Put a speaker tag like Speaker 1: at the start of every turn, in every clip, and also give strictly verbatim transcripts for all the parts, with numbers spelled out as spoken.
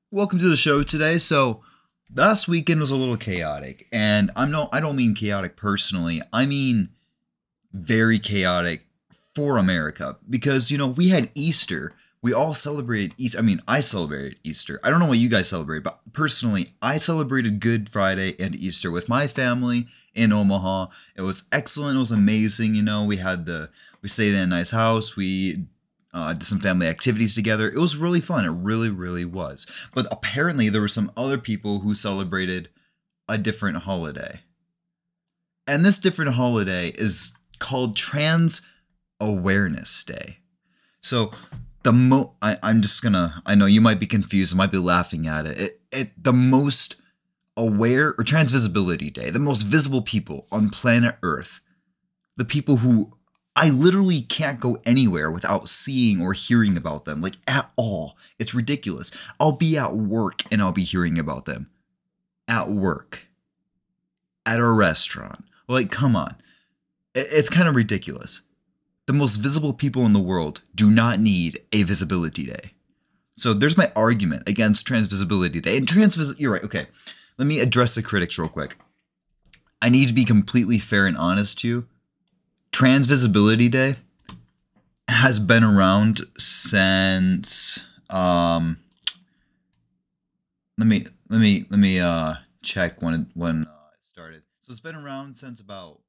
Speaker 1: Welcome to the show today. So, last weekend was a little chaotic, and I'm no I don't mean chaotic personally. I mean very chaotic for America because you know, we had Easter. We all celebrated Easter. I mean, I celebrated Easter. I don't know what you guys celebrate, but personally, I celebrated Good Friday and Easter with my family in Omaha. It was excellent. It was amazing, you know. We had the we stayed in a nice house. We uh, did some family activities together. It was really fun. It really, really was. But apparently, there were some other people who celebrated a different holiday. And this different holiday is called Trans Awareness Day. So, the mo I, I'm just gonna I know you might be confused, I might be laughing at it. It, it the most aware or Trans Visibility Day, the most visible people on planet Earth, the people who I literally can't go anywhere without seeing or hearing about them, like at all. It's ridiculous. I'll be at work and I'll be hearing about them. At work. At a restaurant. Like, come on. I- It's kind of ridiculous. The most visible people in the world do not need a visibility day. So there's my argument against Trans Visibility Day. And trans you're right. Okay. Let me address the critics real quick. I need to be completely fair and honest to you. Trans Visibility Day has been around since um let me let me let me uh check when it, when uh, it started. So it's been around since about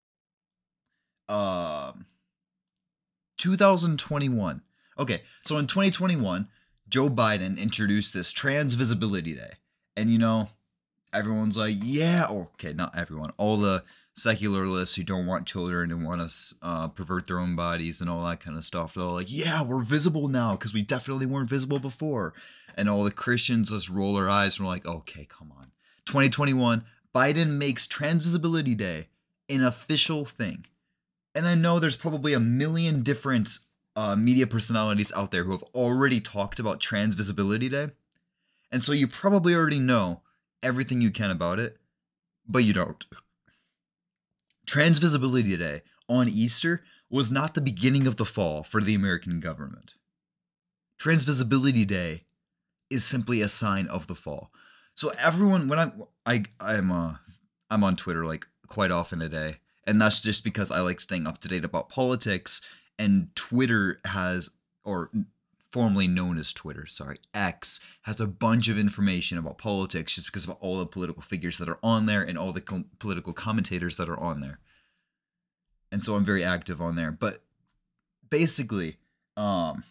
Speaker 1: um two thousand twenty-one. Okay, so in twenty twenty-one, Joe Biden introduced this Trans Visibility Day. And you know, everyone's like, yeah, or okay, not everyone, all the secularists who don't want children and want to uh, pervert their own bodies and all that kind of stuff. They're all like, yeah, we're visible now because we definitely weren't visible before. And all the Christians just roll their eyes and we're like, okay, come on. twenty twenty-one, Biden makes Trans Visibility Day an official thing. And I know there's probably a million different uh, media personalities out there who have already talked about Trans Visibility Day. And so you probably already know everything you can about it, but you don't. Trans Visibility Day on Easter was not the beginning of the fall for the American government. Trans Visibility Day is simply a sign of the fall. So everyone, when I'm, I, I'm, uh, I'm on Twitter like quite often a day, and that's just because I like staying up to date about politics. And Twitter has, or formerly known as Twitter, sorry, X, has a bunch of information about politics just because of all the political figures that are on there and all the co- political commentators that are on there. And so I'm very active on there. But basically, um,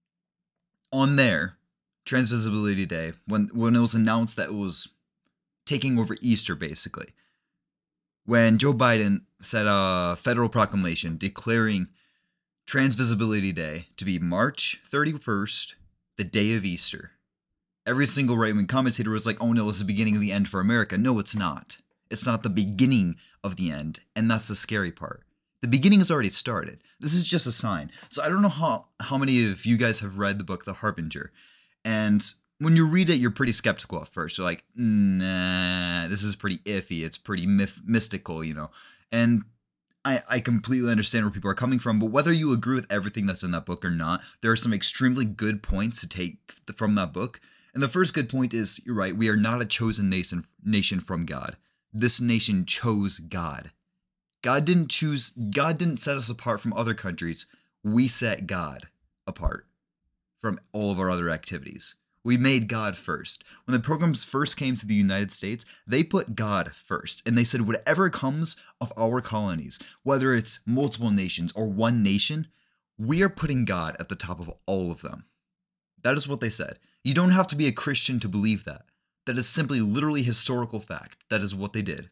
Speaker 1: on there, Trans Visibility Day, when when it was announced that it was taking over Easter, basically, when Joe Biden said a federal proclamation declaring Trans Visibility Day to be March thirty-first, the day of Easter. Every single right-wing commentator was like, oh no, this is the beginning of the end for America. No, it's not. It's not the beginning of the end, and that's the scary part. The beginning has already started. This is just a sign. So I don't know how, how many of you guys have read the book The Harbinger. And when you read it, you're pretty skeptical at first. You're like, nah, this is pretty iffy. It's pretty myth- mystical, you know. And I, I completely understand where people are coming from, but whether you agree with everything that's in that book or not, there are some extremely good points to take from that book. And the first good point is, you're right, we are not a chosen nation nation from God. This nation chose God. God didn't choose, God didn't set us apart from other countries. We set God apart from all of our other activities. We made God first. When the Pilgrims first came to the United States, they put God first. And they said, whatever comes of our colonies, whether it's multiple nations or one nation, we are putting God at the top of all of them. That is what they said. You don't have to be a Christian to believe that. That is simply literally historical fact. That is what they did.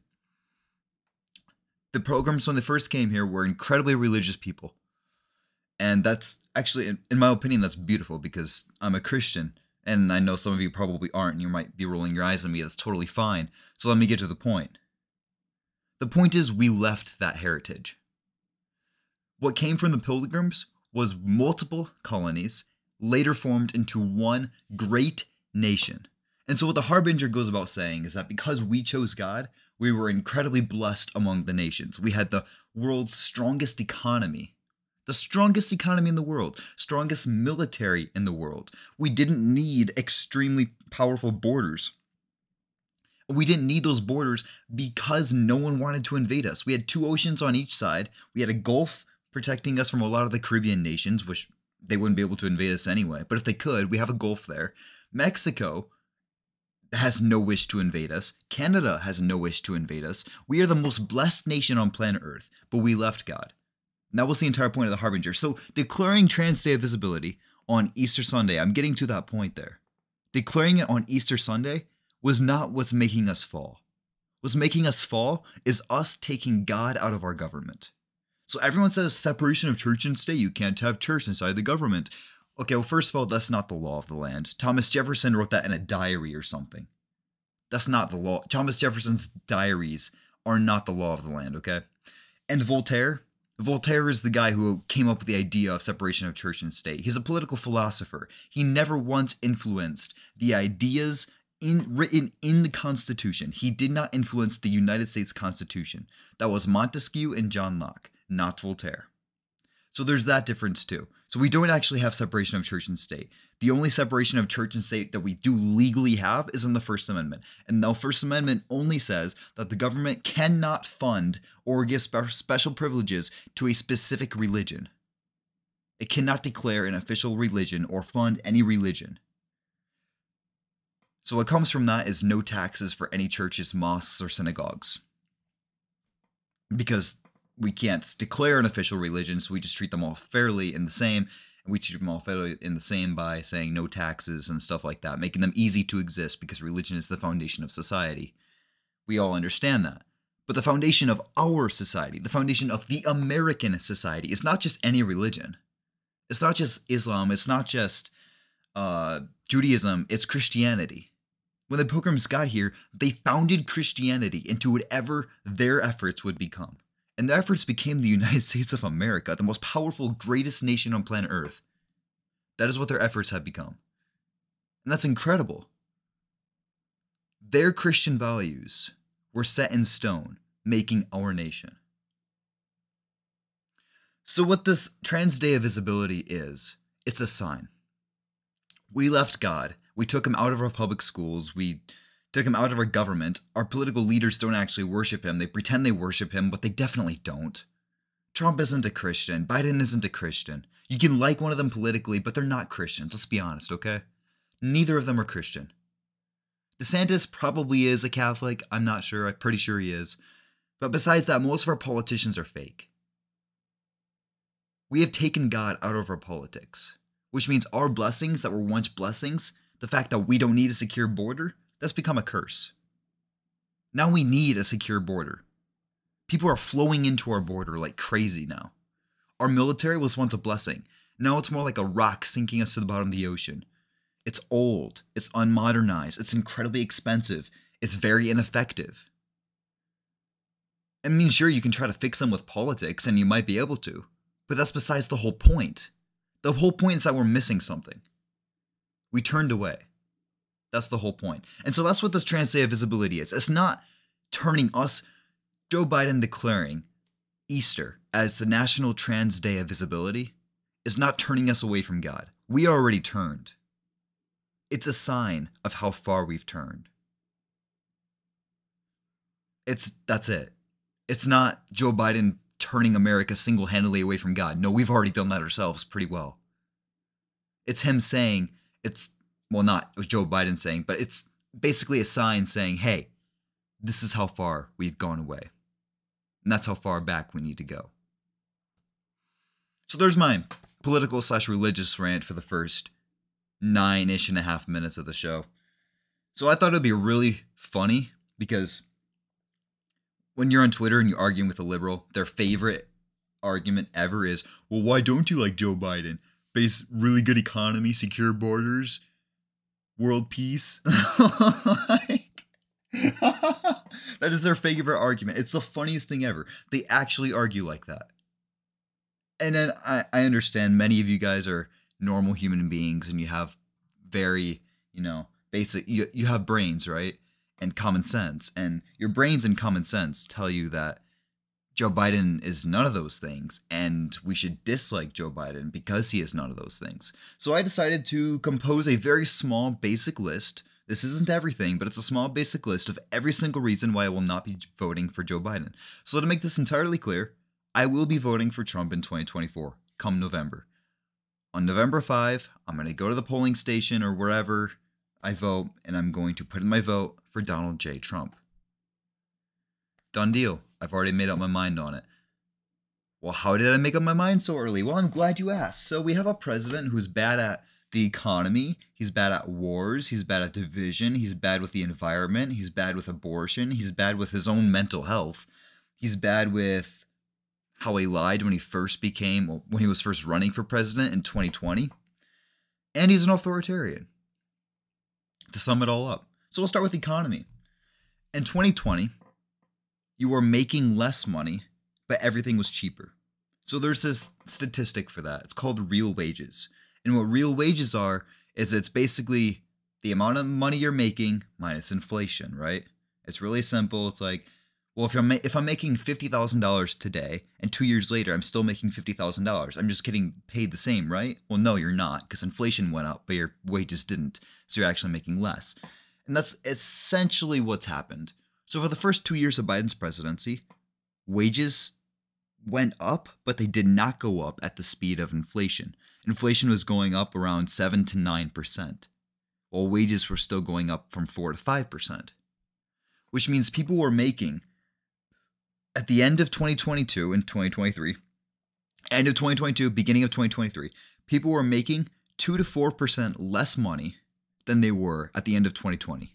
Speaker 1: The Pilgrims, when they first came here, were incredibly religious people. And that's actually, in in my opinion, that's beautiful because I'm a Christian. And I know some of you probably aren't, and you might be rolling your eyes at me. That's totally fine. So let me get to the point. The point is, we left that heritage. What came from the Pilgrims was multiple colonies, later formed into one great nation. And so what the Harbinger goes about saying is that because we chose God, we were incredibly blessed among the nations. We had the world's strongest economy. The strongest economy in the world, strongest military in the world. We didn't need extremely powerful borders. We didn't need those borders because no one wanted to invade us. We had two oceans on each side. We had a Gulf protecting us from a lot of the Caribbean nations, which they wouldn't be able to invade us anyway. But if they could, we have a Gulf there. Mexico has no wish to invade us. Canada has no wish to invade us. We are the most blessed nation on planet Earth, but we left God. And that was the entire point of the Harbinger. So declaring Trans Day of Visibility on Easter Sunday, I'm getting to that point there. Declaring it on Easter Sunday was not what's making us fall. What's making us fall is us taking God out of our government. So everyone says separation of church and state. You can't have church inside the government. Okay, well, first of all, that's not the law of the land. Thomas Jefferson wrote that in a diary or something. That's not the law. Thomas Jefferson's diaries are not the law of the land, okay? And Voltaire, Voltaire is the guy who came up with the idea of separation of church and state. He's a political philosopher. He never once influenced the ideas in, written in the Constitution. He did not influence the United States Constitution. That was Montesquieu and John Locke, not Voltaire. So there's that difference too. So we don't actually have separation of church and state. The only separation of church and state that we do legally have is in the First Amendment. And the First Amendment only says that the government cannot fund or give spe- special privileges to a specific religion. It cannot declare an official religion or fund any religion. So what comes from that is no taxes for any churches, mosques, or synagogues. Because we can't declare an official religion, so we just treat them all fairly in the same. And we treat them all fairly in the same by saying no taxes and stuff like that, making them easy to exist because religion is the foundation of society. We all understand that. But the foundation of our society, the foundation of the American society, is not just any religion. It's not just Islam. It's not just uh, Judaism. It's Christianity. When the Pilgrims got here, they founded Christianity into whatever their efforts would become. And their efforts became the United States of America, the most powerful, greatest nation on planet Earth. That is what their efforts have become. And that's incredible. Their Christian values were set in stone, making our nation. So what this Trans Day of Visibility is, it's a sign. We left God. We took him out of our public schools. We took him out of our government. Our political leaders don't actually worship him. They pretend they worship him, but they definitely don't. Trump isn't a Christian. Biden isn't a Christian. You can like one of them politically, but they're not Christians. Let's be honest, okay? Neither of them are Christian. DeSantis probably is a Catholic. I'm not sure. I'm pretty sure he is. But besides that, most of our politicians are fake. We have taken God out of our politics, which means our blessings that were once blessings, the fact that we don't need a secure border, that's become a curse. Now we need a secure border. People are flowing into our border like crazy now. Our military was once a blessing. Now it's more like a rock sinking us to the bottom of the ocean. It's old. It's unmodernized. It's incredibly expensive. It's very ineffective. I mean, sure, you can try to fix them with politics, and you might be able to. But that's besides the whole point. The whole point is that we're missing something. We turned away. That's the whole point. And so that's what this Trans Day of Visibility is. It's not turning us, Joe Biden declaring Easter as the National Trans Day of Visibility is not turning us away from God. We already turned. It's a sign of how far we've turned. It's, that's it. It's not Joe Biden turning America single-handedly away from God. No, we've already done that ourselves pretty well. It's him saying, it's, well, not it was Joe Biden saying, but it's basically a sign saying, hey, this is how far we've gone away. And that's how far back we need to go. So there's my political slash religious rant for the first nine-ish and a half minutes of the show. So I thought it'd be really funny because when you're on Twitter and you're arguing with a liberal, their favorite argument ever is, well, why don't you like Joe Biden? Base really good economy, secure borders, world peace. Like, that is their favorite argument. It's the funniest thing ever. They actually argue like that. And then I, I understand many of you guys are normal human beings and you have very, you know, basic, you, you have brains, right? And common sense. And your brains and common sense tell you that Joe Biden is none of those things, and we should dislike Joe Biden because he is none of those things. So I decided to compose a very small basic list. This isn't everything, but it's a small basic list of every single reason why I will not be voting for Joe Biden. So to make this entirely clear, I will be voting for Trump in twenty twenty-four, come November. On November fifth, I'm going to go to the polling station or wherever I vote, and I'm going to put in my vote for Donald J. Trump. Done deal. I've already made up my mind on it. Well, how did I make up my mind so early? Well, I'm glad you asked. So we have a president who's bad at the economy. He's bad at wars. He's bad at division. He's bad with the environment. He's bad with abortion. He's bad with his own mental health. He's bad with how he lied when he first became, when he was first running for president in twenty twenty. And he's an authoritarian. To sum it all up. So we'll start with economy. In twenty twenty, you were making less money, but everything was cheaper. So there's this statistic for that. It's called real wages. And what real wages are is it's basically the amount of money you're making minus inflation, right? It's really simple. It's like, well, if I'm, ma- if I'm making fifty thousand dollars today and two years later I'm still making fifty thousand dollars, I'm just getting paid the same, right? Well, no, you're not, because inflation went up, but your wages didn't. So you're actually making less. And that's essentially what's happened. So for the first two years of Biden's presidency, wages went up, but they did not go up at the speed of inflation. Inflation was going up around seven to nine percent, while wages were still going up from four to five percent, which means people were making, at the end of twenty twenty-two and twenty twenty-three, end of twenty twenty-two, beginning of twenty twenty-three, people were making two to four percent less money than they were at the end of twenty twenty.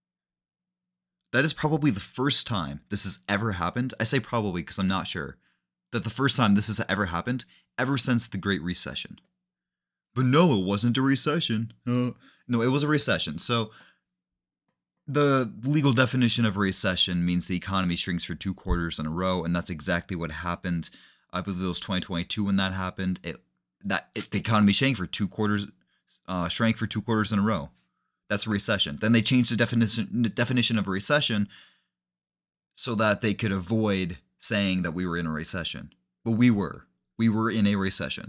Speaker 1: That is probably the first time this has ever happened. I say probably because I'm not sure. That the first time this has ever happened ever since the Great Recession. But no, it wasn't a recession. Uh, no, it was a recession. So the legal definition of a recession means the economy shrinks for two quarters in a row, and that's exactly what happened. I believe it was twenty twenty-two when that happened. It that it, the economy shrank for two quarters, uh, shrank for two quarters in a row. That's a recession. Then they changed the definition the definition of a recession so that they could avoid saying that we were in a recession. But we were. We were in a recession.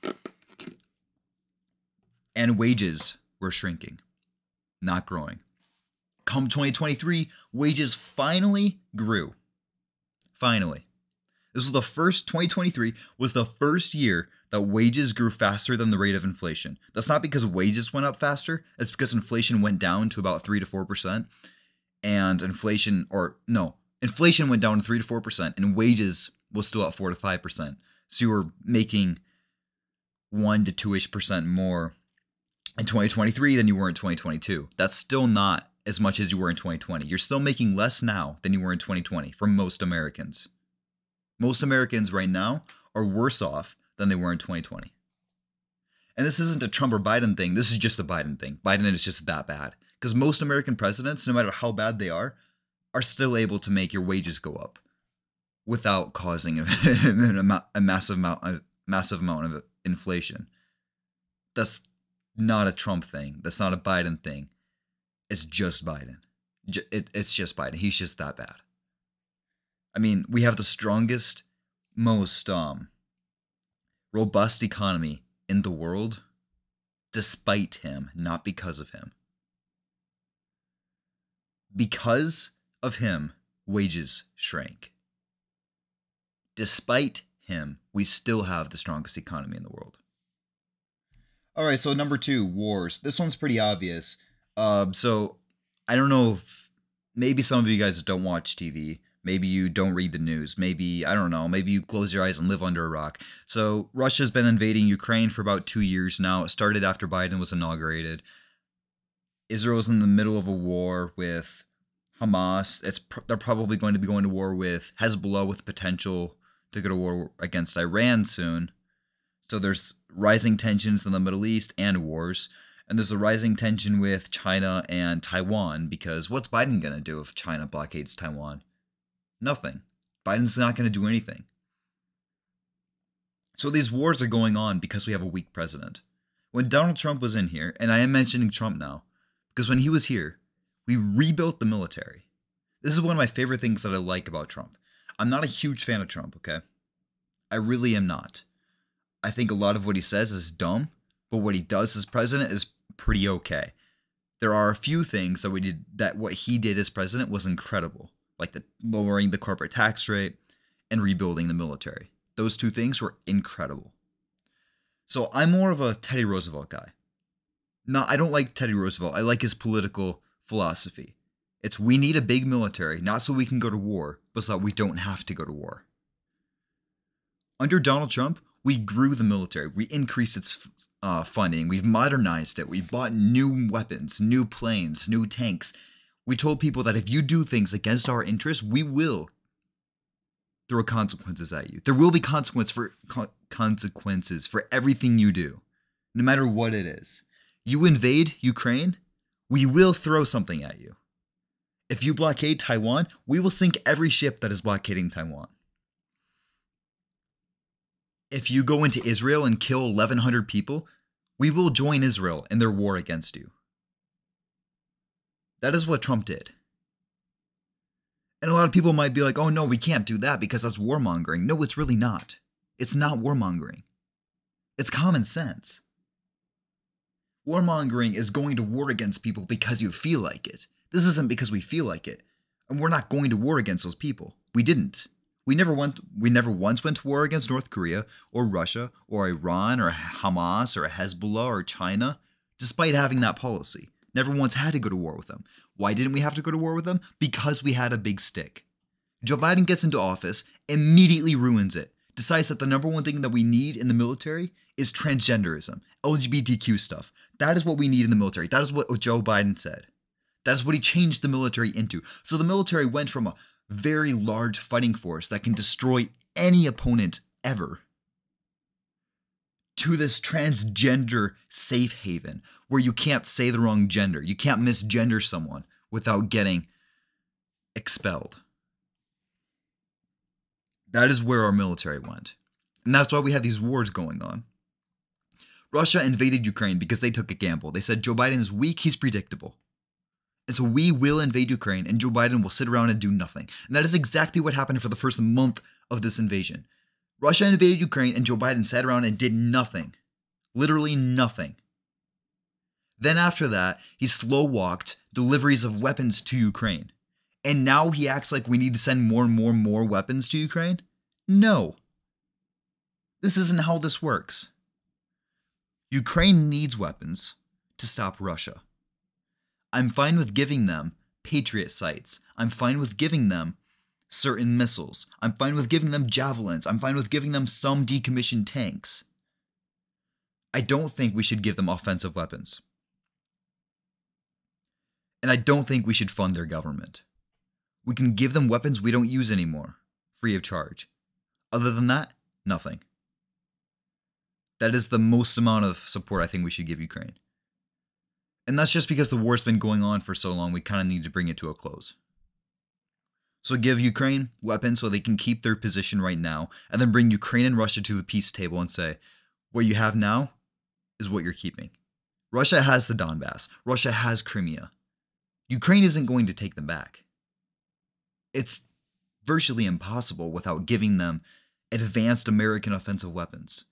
Speaker 1: And wages were shrinking, not growing. Come twenty twenty-three, wages finally grew. Finally. This was the first, twenty twenty-three was the first year that wages grew faster than the rate of inflation. That's not because wages went up faster. It's because inflation went down to about three to four percent. And inflation, or no, inflation went down to three to four percent, and wages was still at four to five percent. So you were making one to two-ish percent more in twenty twenty-three than you were in twenty twenty-two. That's still not as much as you were in twenty twenty. You're still making less now than you were in twenty twenty for most Americans. Most Americans right now are worse off than they were in twenty twenty. And this isn't a Trump or Biden thing. This is just a Biden thing. Biden is just that bad. Because most American presidents, no matter how bad they are, are still able to make your wages go up without causing a, a massive amount, a massive amount of inflation. That's not a Trump thing. That's not a Biden thing. It's just Biden. It, it's just Biden. He's just that bad. I mean, we have the strongest, most um, robust economy in the world, despite him, not because of him. Because of him, wages shrank. Despite him, we still have the strongest economy in the world. All right, so number two, wars. This one's pretty obvious. Uh, so I don't know if maybe some of you guys don't watch T V. Maybe you don't read the news. Maybe, I don't know, maybe you close your eyes and live under a rock. So Russia's been invading Ukraine for about two years now. It started after Biden was inaugurated. Israel's in the middle of a war with Hamas. It's pr- they're probably going to be going to war with Hezbollah, with potential to go to war against Iran soon. So there's rising tensions in the Middle East and wars. And there's a rising tension with China and Taiwan, because what's Biden going to do if China blockades Taiwan? Nothing. Biden's not going to do anything. So these wars are going on because we have a weak president. When Donald Trump was in here, and I am mentioning Trump now, because when he was here, we rebuilt the military. This is one of my favorite things that I like about Trump. I'm not a huge fan of Trump, okay? I really am not. I think a lot of what he says is dumb, but what he does as president is pretty okay. There are a few things that we did that what he did as president was incredible, like the lowering the corporate tax rate and rebuilding the military. Those two things were incredible. So I'm more of a Teddy Roosevelt guy. No, I don't like Teddy Roosevelt. I like his political philosophy. It's we need a big military, not so we can go to war, but so that we don't have to go to war. Under Donald Trump, we grew the military. We increased its uh, funding. We've modernized it. We've bought new weapons, new planes, new tanks. We told people that if you do things against our interests, we will throw consequences at you. There will be consequence for co- consequences for everything you do, no matter what it is. You invade Ukraine, we will throw something at you. If you blockade Taiwan, we will sink every ship that is blockading Taiwan. If you go into Israel and kill eleven hundred people, we will join Israel in their war against you. That is what Trump did. And a lot of people might be like, oh no, we can't do that because that's warmongering. No, it's really not. It's not warmongering. It's common sense. Warmongering is going to war against people because you feel like it. This isn't because we feel like it. And we're not going to war against those people. We didn't. We never went we never once went to war against North Korea or Russia or Iran or Hamas or Hezbollah or China, despite having that policy. Never once had to go to war with them. Why didn't we have to go to war with them? Because we had a big stick. Joe Biden gets into office, immediately ruins it. Decides that the number one thing that we need in the military is transgenderism, L G B T Q stuff. That is what we need in the military. That is what Joe Biden said. That is what he changed the military into. So the military went from a very large fighting force that can destroy any opponent ever to this transgender safe haven where you can't say the wrong gender. You can't misgender someone without getting expelled. That is where our military went. And that's why we have these wars going on. Russia invaded Ukraine because they took a gamble. They said Joe Biden is weak, he's predictable. And so we will invade Ukraine and Joe Biden will sit around and do nothing. And that is exactly what happened for the first month of this invasion. Russia invaded Ukraine and Joe Biden sat around and did nothing. Literally nothing. Then after that, he slow walked deliveries of weapons to Ukraine. And now he acts like we need to send more and more and more weapons to Ukraine? No. This isn't how this works. Ukraine needs weapons to stop Russia. I'm fine with giving them Patriot sites. I'm fine with giving them certain missiles. I'm fine with giving them javelins. I'm fine with giving them some decommissioned tanks. I don't think we should give them offensive weapons. And I don't think we should fund their government. We can give them weapons we don't use anymore, free of charge. Other than that, nothing. That is the most amount of support I think we should give Ukraine. And that's just because the war's been going on for so long, we kind of need to bring it to a close. So give Ukraine weapons so they can keep their position right now, and then bring Ukraine and Russia to the peace table and say, what you have now is what you're keeping. Russia has the Donbass. Russia has Crimea. Ukraine isn't going to take them back. It's virtually impossible without giving them advanced American offensive weapons.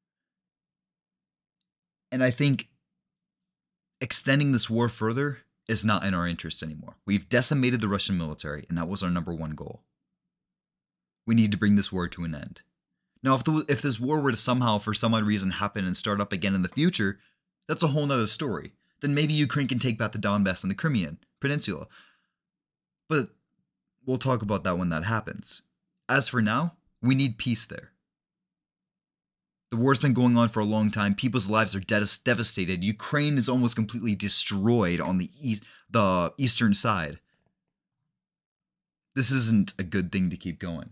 Speaker 1: And I think extending this war further is not in our interest anymore. We've decimated the Russian military, and that was our number one goal. We need to bring this war to an end. Now, if, the, if this war were to somehow, for some odd reason, happen and start up again in the future, that's a whole nother story. Then maybe Ukraine can take back the Donbass and the Crimean Peninsula. But we'll talk about that when that happens. As for now, we need peace there. The war's been going on for a long time. People's lives are de- devastated. Ukraine is almost completely destroyed on the east, the eastern side. This isn't a good thing to keep going.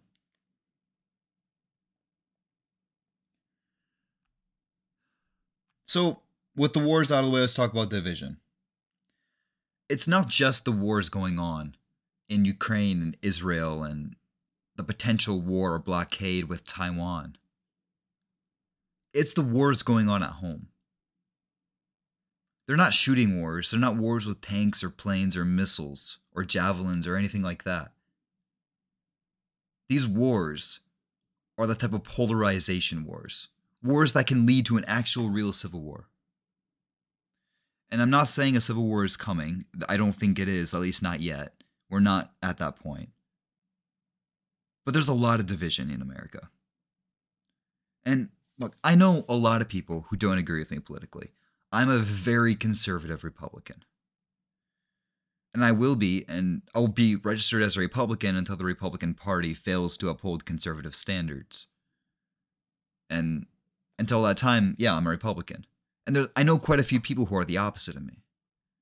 Speaker 1: So, with the wars out of the way, let's talk about division. It's not just the wars going on in Ukraine and Israel and the potential war or blockade with Taiwan. It's the wars going on at home. They're not shooting wars. They're not wars with tanks or planes or missiles or javelins or anything like that. These wars are the type of polarization wars. Wars that can lead to an actual real civil war. And I'm not saying a civil war is coming. I don't think it is, at least not yet. We're not at that point. But there's a lot of division in America. And look, I know a lot of people who don't agree with me politically. I'm a very conservative Republican. And I will be, and I'll be registered as a Republican until the Republican Party fails to uphold conservative standards. And until that time, yeah, I'm a Republican. And there, I know quite a few people who are the opposite of me.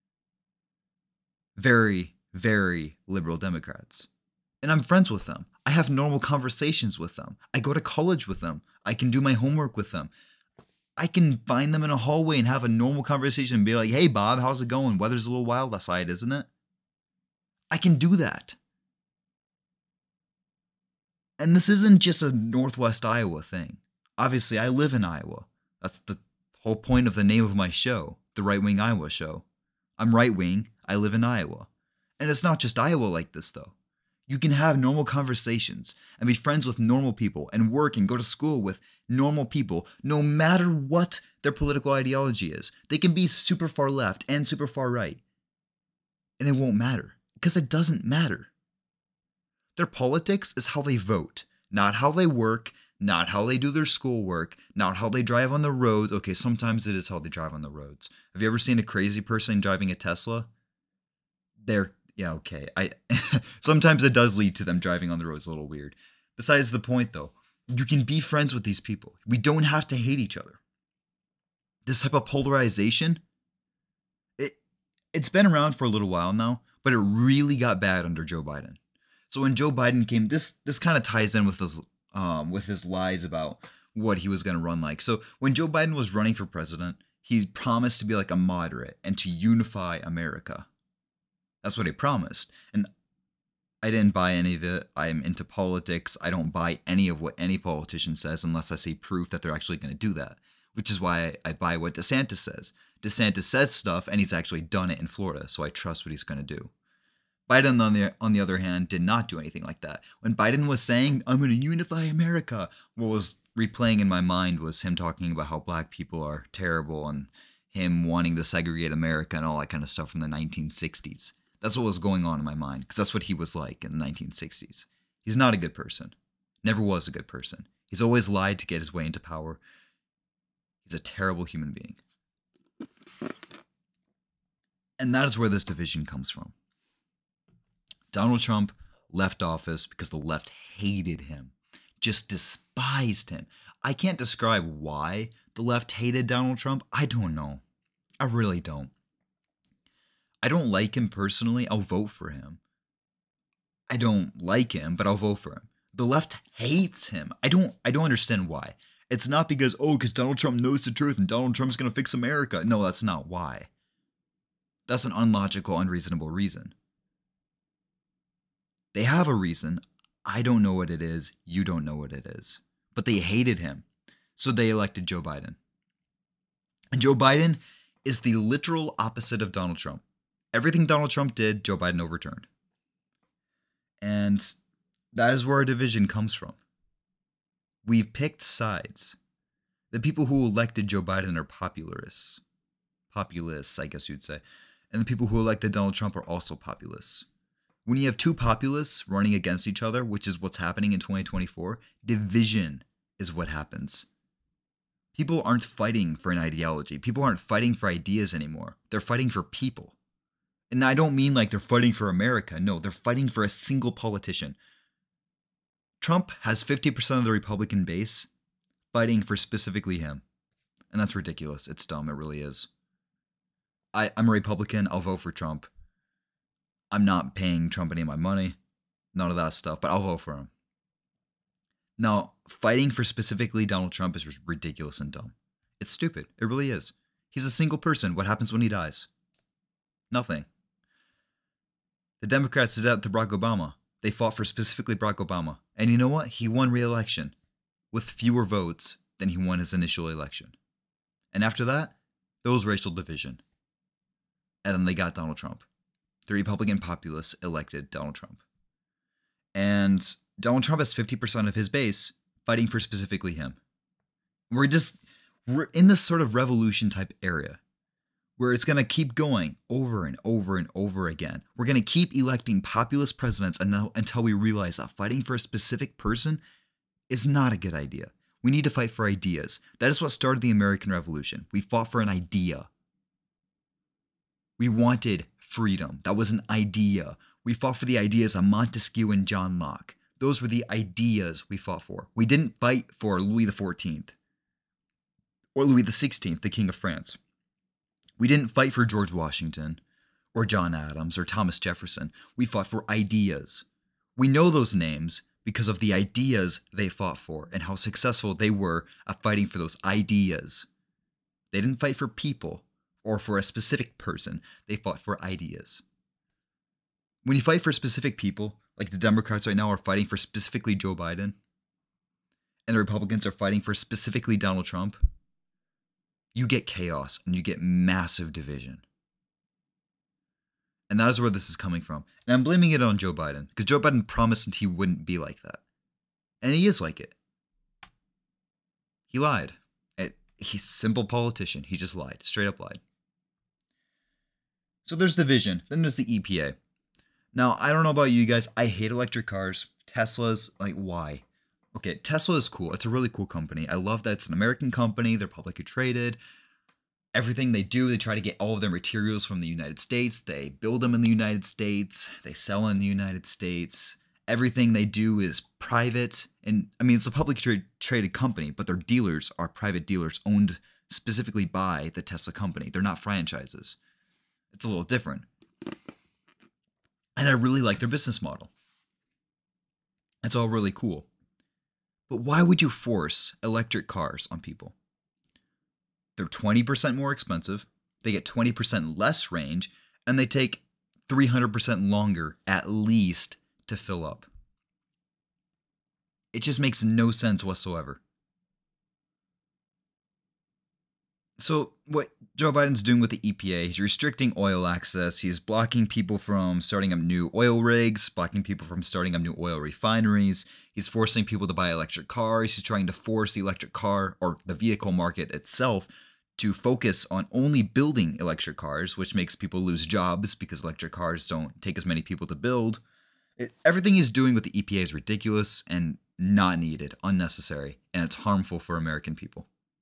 Speaker 1: Very, very liberal Democrats. And I'm friends with them. I have normal conversations with them. I go to college with them. I can do my homework with them. I can find them in a hallway and have a normal conversation and be like, hey, Bob, how's it going? Weather's a little wild outside, isn't it? I can do that. And this isn't just a Northwest Iowa thing. Obviously, I live in Iowa. That's the whole point of the name of my show, the Right Wing Iowa Show. I'm right wing. I live in Iowa. And it's not just Iowa like this, though. You can have normal conversations and be friends with normal people and work and go to school with normal people, no matter what their political ideology is. They can be super far left and super far right. And it won't matter, because it doesn't matter. Their politics is how they vote, not how they work, not how they do their schoolwork, not how they drive on the roads. Okay, sometimes it is how they drive on the roads. Have you ever seen a crazy person driving a Tesla? They're Yeah, okay. I sometimes it does lead to them driving on the roads a little weird. Besides the point, though, you can be friends with these people. We don't have to hate each other. This type of polarization, it it's been around for a little while now, but it really got bad under Joe Biden. So when Joe Biden came, this this kind of ties in with his um with his lies about what he was going to run like. So when Joe Biden was running for president, he promised to be like a moderate and to unify America. That's what he promised. And I didn't buy any of it. I'm into politics. I don't buy any of what any politician says unless I see proof that they're actually going to do that, which is why I, I buy what DeSantis says. DeSantis says stuff, and he's actually done it in Florida, so I trust what he's going to do. Biden, on the, on the other hand, did not do anything like that. When Biden was saying, I'm going to unify America, what was replaying in my mind was him talking about how black people are terrible and him wanting to segregate America and all that kind of stuff from the nineteen sixties. That's what was going on in my mind, because that's what he was like in the nineteen sixties. He's not a good person. Never was a good person. He's always lied to get his way into power. He's a terrible human being. And that is where this division comes from. Donald Trump left office because the left hated him, just despised him. I can't describe why the left hated Donald Trump. I don't know. I really don't. I don't like him personally. I'll vote for him. I don't like him, but I'll vote for him. The left hates him. I don't I don't understand why. It's not because, oh, because Donald Trump knows the truth and Donald Trump's going to fix America. No, that's not why. That's an unlogical, unreasonable reason. They have a reason. I don't know what it is. You don't know what it is. But they hated him. So they elected Joe Biden. And Joe Biden is the literal opposite of Donald Trump. Everything Donald Trump did, Joe Biden overturned. And that is where our division comes from. We've picked sides. The people who elected Joe Biden are popularists. Populists, I guess you'd say. And the people who elected Donald Trump are also populists. When you have two populists running against each other, which is what's happening in twenty twenty-four, division is what happens. People aren't fighting for an ideology. People aren't fighting for ideas anymore. They're fighting for people. And I don't mean like they're fighting for America. No, they're fighting for a single politician. Trump has fifty percent of the Republican base fighting for specifically him. And that's ridiculous. It's dumb. It really is. I, I'm a Republican. I'll vote for Trump. I'm not paying Trump any of my money. None of that stuff. But I'll vote for him. Now, fighting for specifically Donald Trump is ridiculous and dumb. It's stupid. It really is. He's a single person. What happens when he dies? Nothing. The Democrats did that to Barack Obama. They fought for specifically Barack Obama. And you know what? He won re-election with fewer votes than he won his initial election. And after that, there was racial division. And then they got Donald Trump. The Republican populists elected Donald Trump. And Donald Trump has fifty percent of his base fighting for specifically him. We're just, we're in this sort of revolution type area where it's going to keep going over and over and over again. We're going to keep electing populist presidents until we realize that fighting for a specific person is not a good idea. We need to fight for ideas. That is what started the American Revolution. We fought for an idea. We wanted freedom. That was an idea. We fought for the ideas of Montesquieu and John Locke. Those were the ideas we fought for. We didn't fight for Louis the fourteenth or Louis the sixteenth, the King of France. We didn't fight for George Washington or John Adams or Thomas Jefferson. We fought for ideas. We know those names because of the ideas they fought for and how successful they were at fighting for those ideas. They didn't fight for people or for a specific person. They fought for ideas. When you fight for specific people, like the Democrats right now are fighting for specifically Joe Biden, and the Republicans are fighting for specifically Donald Trump, you get chaos and you get massive division. And that is where this is coming from. And I'm blaming it on Joe Biden, because Joe Biden promised that he wouldn't be like that. And he is like it. He lied. It, he's a simple politician. He just lied. Straight up lied. So there's division. Then there's the E P A. Now, I don't know about you guys. I hate electric cars. Tesla's, like, why? Okay, Tesla is cool. It's a really cool company. I love that it's an American company. They're publicly traded. Everything they do, they try to get all of their materials from the United States. They build them in the United States. They sell in the United States. Everything they do is private. And, I mean, it's a publicly tra- traded company, but their dealers are private dealers owned specifically by the Tesla company. They're not franchises. It's a little different. And I really like their business model. It's all really cool. But why would you force electric cars on people? They're twenty percent more expensive, they get twenty percent less range, and they take three hundred percent longer at least to fill up. It just makes no sense whatsoever. So what Joe Biden's doing with the E P A, he's restricting oil access. He's blocking people from starting up new oil rigs, blocking people from starting up new oil refineries. He's forcing people to buy electric cars. He's trying to force the electric car or the vehicle market itself to focus on only building electric cars, which makes people lose jobs because electric cars don't take as many people to build. It, everything he's doing with the E P A is ridiculous and not needed, unnecessary, and it's harmful for American people.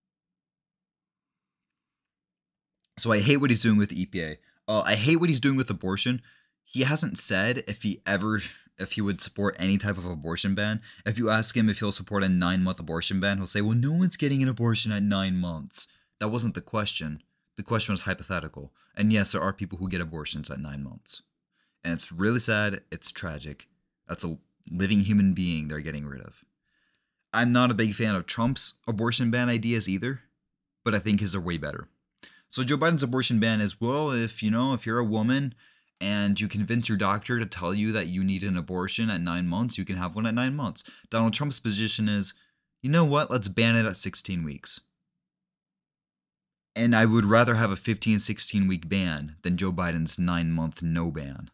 Speaker 1: So I hate what he's doing with the E P A. Uh, I hate what he's doing with abortion. He hasn't said if he ever, if he would support any type of abortion ban. If you ask him if he'll support a nine-month abortion ban, he'll say, well, no one's getting an abortion at nine months. That wasn't the question. The question was hypothetical. And yes, there are people who get abortions at nine months. And it's really sad. It's tragic. That's a living human being they're getting rid of. I'm not a big fan of Trump's abortion ban ideas either, but I think his are way better. So Joe Biden's abortion ban is, well, if, you know, if you're a woman and you convince your doctor to tell you that you need an abortion at nine months, you can have one at nine months. Donald Trump's position is, you know what, let's ban it at sixteen weeks. And I would rather have a fifteen, sixteen week ban than Joe Biden's nine month no ban.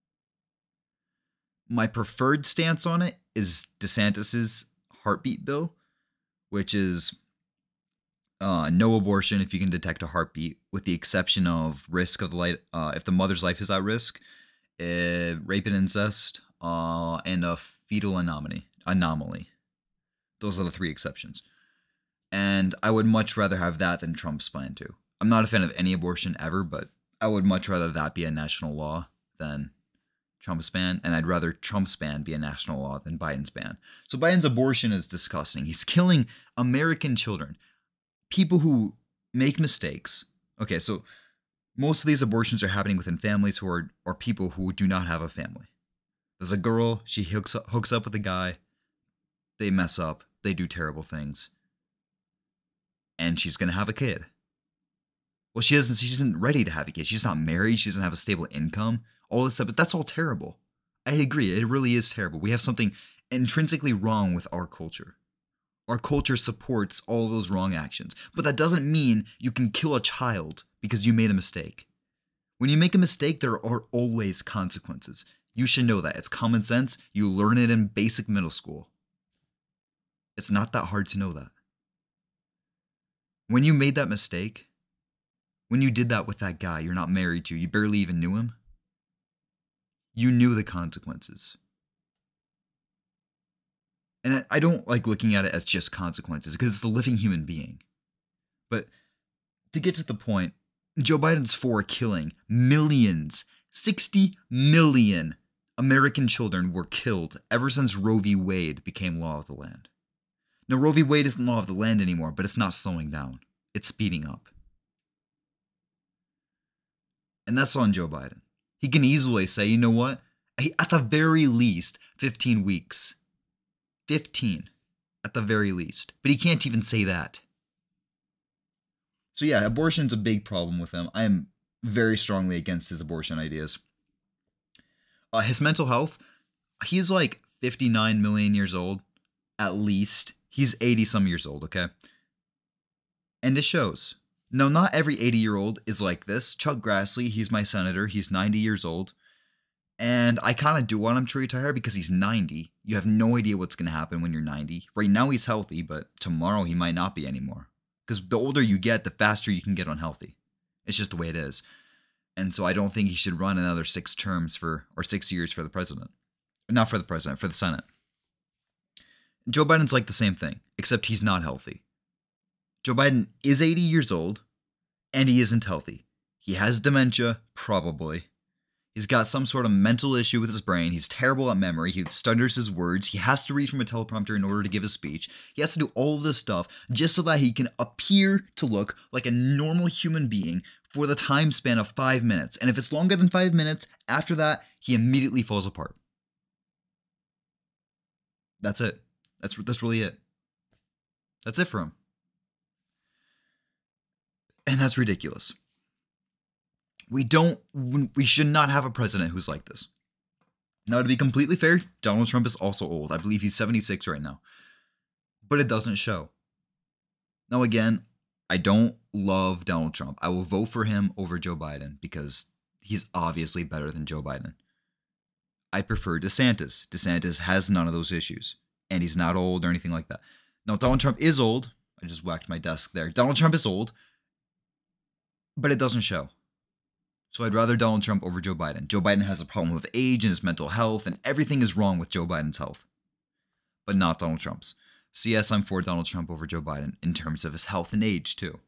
Speaker 1: My preferred stance on it is DeSantis's heartbeat bill, which is uh, no abortion if you can detect a heartbeat, with the exception of risk of the light, uh, if the mother's life is at risk, uh, rape and incest, uh, and a fetal anomaly. Anomaly. Those are the three exceptions. And I would much rather have that than Trump's plan too. I'm not a fan of any abortion ever, but I would much rather that be a national law than Trump's ban, and I'd rather Trump's ban be a national law than Biden's ban. So Biden's abortion is disgusting. He's killing American children, people who make mistakes. Okay, so most of these abortions are happening within families who are or people who do not have a family. There's a girl, she hooks up, hooks up with a guy, they mess up, they do terrible things, and she's gonna have a kid. Well, she isn't. She isn't ready to have a kid. She's not married. She doesn't have a stable income. All this stuff, but that's all terrible. I agree. It really is terrible. We have something intrinsically wrong with our culture. Our culture supports all those wrong actions, but that doesn't mean you can kill a child because you made a mistake. When you make a mistake, there are always consequences. You should know that. It's common sense. You learn it in basic middle school. It's not that hard to know that. When you made that mistake, when you did that with that guy you're not married to, you barely even knew him, you knew the consequences. And I don't like looking at it as just consequences because it's a living human being. But to get to the point, Joe Biden's for killing millions, sixty million American children were killed ever since Roe v. Wade became law of the land. Now, Roe v. Wade isn't law of the land anymore, but it's not slowing down. It's speeding up. And that's on Joe Biden. He can easily say, you know what? At the very least, fifteen weeks. fifteen, at the very least. But he can't even say that. So yeah, abortion's a big problem with him. I am very strongly against his abortion ideas. Uh, his mental health, he's like fifty-nine million years old, at least. He's eighty some years old, okay? And it shows. No, not every eighty-year-old is like this. Chuck Grassley, he's my senator. He's ninety years old. And I kind of do want him to retire because he's ninety. You have no idea what's going to happen when you're ninety. Right now he's healthy, but tomorrow he might not be anymore. Because the older you get, the faster you can get unhealthy. It's just the way it is. And so I don't think he should run another six terms for, or six years for the president. Not for the president, for the Senate. Joe Biden's like the same thing, except he's not healthy. Joe Biden is eighty years old, and he isn't healthy. He has dementia, probably. He's got some sort of mental issue with his brain. He's terrible at memory. He stutters his words. He has to read from a teleprompter in order to give a speech. He has to do all of this stuff just so that he can appear to look like a normal human being for the time span of five minutes. And if it's longer than five minutes, after that, he immediately falls apart. That's it. That's, that's really it. That's it for him. And that's ridiculous. We don't, we should not have a president who's like this. Now, to be completely fair, Donald Trump is also old. I believe he's seventy-six right now. But it doesn't show. Now, again, I don't love Donald Trump. I will vote for him over Joe Biden because he's obviously better than Joe Biden. I prefer DeSantis. DeSantis has none of those issues. And he's not old or anything like that. Now, Donald Trump is old. I just whacked my desk there. Donald Trump is old. But it doesn't show. So I'd rather Donald Trump over Joe Biden. Joe Biden has a problem with age and his mental health, and everything is wrong with Joe Biden's health. But not Donald Trump's. So yes, I'm for Donald Trump over Joe Biden in terms of his health and age, too.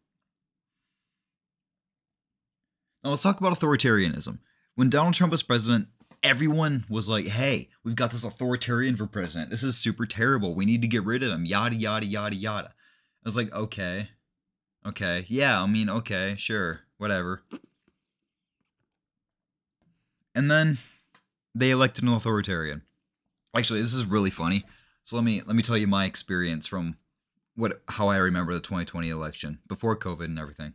Speaker 1: Now let's talk about authoritarianism. When Donald Trump was president, everyone was like, hey, we've got this authoritarian for president. This is super terrible. We need to get rid of him. Yada, yada, yada, yada. I was like, okay. Okay. Yeah, I mean, okay, sure. Whatever. And then they elected an authoritarian. Actually, this is really funny. So let me let me tell you my experience from what how I remember the twenty twenty election before COVID and everything.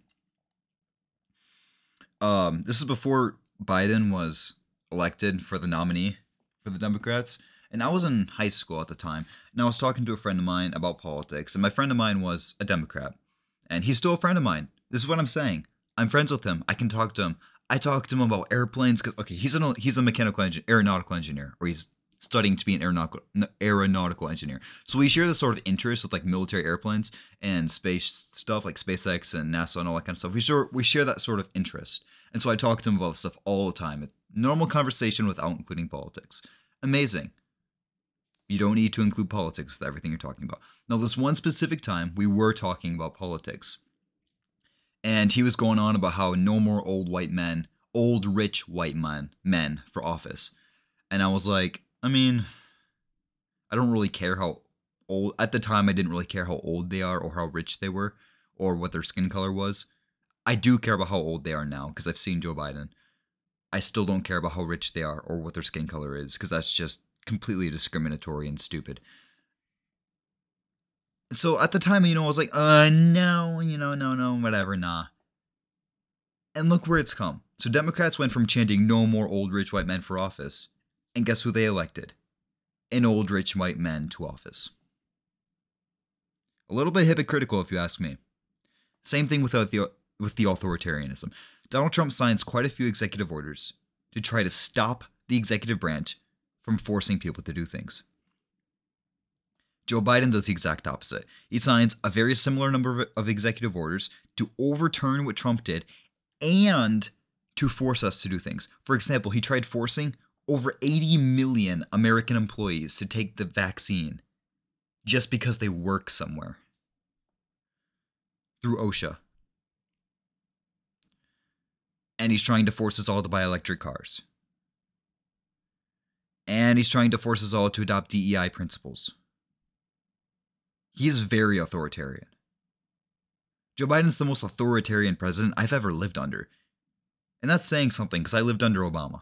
Speaker 1: Um, this is before Biden was elected for the nominee for the Democrats, and I was in high school at the time. And I was talking to a friend of mine about politics, and my friend of mine was a Democrat, and he's still a friend of mine. This is what I'm saying. I'm friends with him. I can talk to him. I talked to him about airplanes because okay, he's an he's a mechanical engin- aeronautical engineer, or he's studying to be an aeronautical aeronautical engineer. So we share this sort of interest with like military airplanes and space stuff, like SpaceX and NASA and all that kind of stuff. We share we share that sort of interest, and so I talk to him about this stuff all the time. It's normal conversation without including politics. Amazing. You don't need to include politics with everything you're talking about. Now, this one specific time we were talking about politics. And he was going on about how no more old white men, old rich white men, men for office. And I was like, I mean, I don't really care how old, at the time I didn't really care how old they are or how rich they were or what their skin color was. I do care about how old they are now because I've seen Joe Biden. I still don't care about how rich they are or what their skin color is because that's just completely discriminatory and stupid. So at the time, you know, I was like, uh, no, you know, no, no, whatever, nah. And look where it's come. So Democrats went from chanting no more old rich white men for office. And guess who they elected? An old rich white man to office. A little bit hypocritical if you ask me. Same thing with the, with the authoritarianism. Donald Trump signs quite a few executive orders to try to stop the executive branch from forcing people to do things. Joe Biden does the exact opposite. He signs a very similar number of, of executive orders to overturn what Trump did and to force us to do things. For example, he tried forcing over eighty million American employees to take the vaccine just because they work somewhere through OSHA. And he's trying to force us all to buy electric cars. And he's trying to force us all to adopt D E I principles. He's very authoritarian. Joe Biden's the most authoritarian president I've ever lived under. And that's saying something, because I lived under Obama.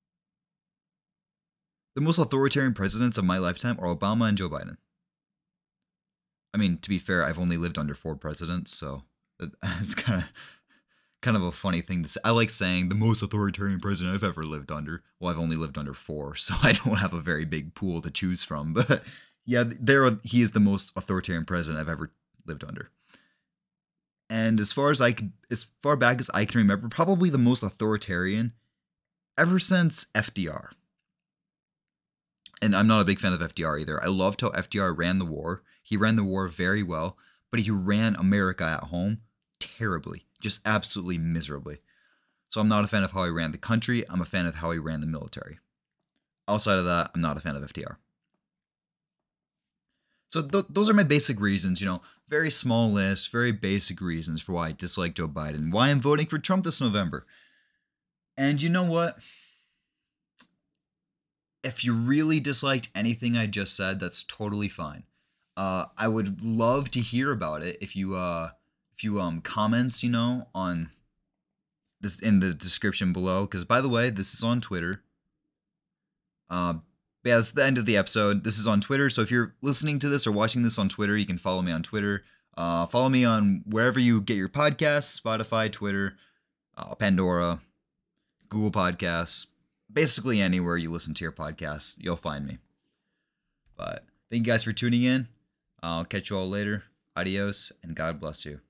Speaker 1: The most authoritarian presidents of my lifetime are Obama and Joe Biden. I mean, to be fair, I've only lived under four presidents, so it's kind of kind of a funny thing to say. I like saying the most authoritarian president I've ever lived under. Well, I've only lived under four, so I don't have a very big pool to choose from. But yeah, there he is the most authoritarian president I've ever lived under. And as far as I could, as far back as I can remember, probably the most authoritarian ever since F D R. And I'm not a big fan of F D R either. I loved how F D R ran the war. He ran the war very well, but he ran America at home terribly, just absolutely miserably. So I'm not a fan of how he ran the country. I'm a fan of how he ran the military. Outside of that, I'm not a fan of F D R. So th- those are my basic reasons, you know, very small list, very basic reasons for why I dislike Joe Biden, why I'm voting for Trump this November. And you know what? If you really disliked anything I just said, that's totally fine. Uh, I would love to hear about it if you uh if you um comment, you know, on this in the description below. Because by the way, this is on Twitter. Uh, yeah, it's the end of the episode. This is on Twitter, so if you're listening to this or watching this on Twitter, you can follow me on Twitter. Uh, follow me on wherever you get your podcasts: Spotify, Twitter, uh, Pandora, Google Podcasts. Basically anywhere you listen to your podcasts, you'll find me. But thank you guys for tuning in. I'll catch you all later. Adios, and God bless you.